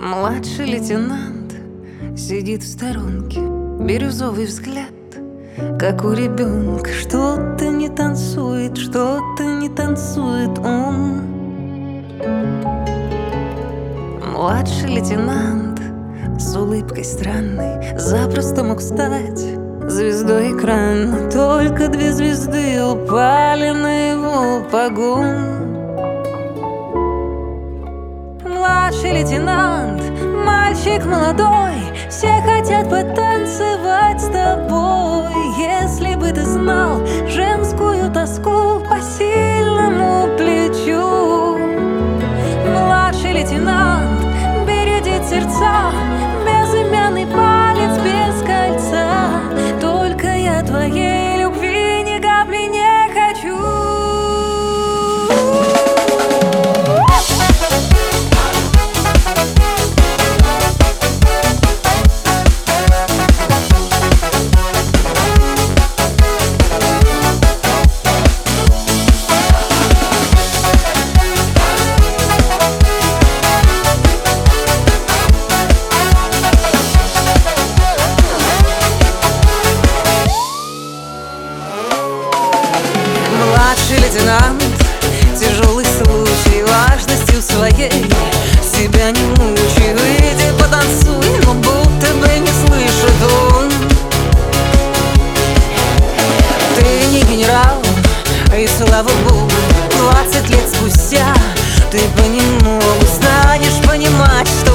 Младший лейтенант сидит в сторонке, бирюзовый взгляд, как у ребенка. Что-то не танцует, что-то не танцует он. Младший лейтенант с улыбкой странной запросто мог стать звездой экрана. Только 2 звезды упали на его погон. Младший лейтенант, мальчик молодой, все хотят потанцевать с тобой. Если бы ты знал женскую тоску по сильному плечу. Младший лейтенант бередит сердца, безымянный палец без кольца. Только я твоей любви ни капли не хочу. Младший лейтенант, тяжелый случай, важностью своей себя не мучай. Выйди, потанцуй, но будто бы не слышит он. Ты не генерал, и слава богу, 20 лет спустя ты понемногу станешь понимать, что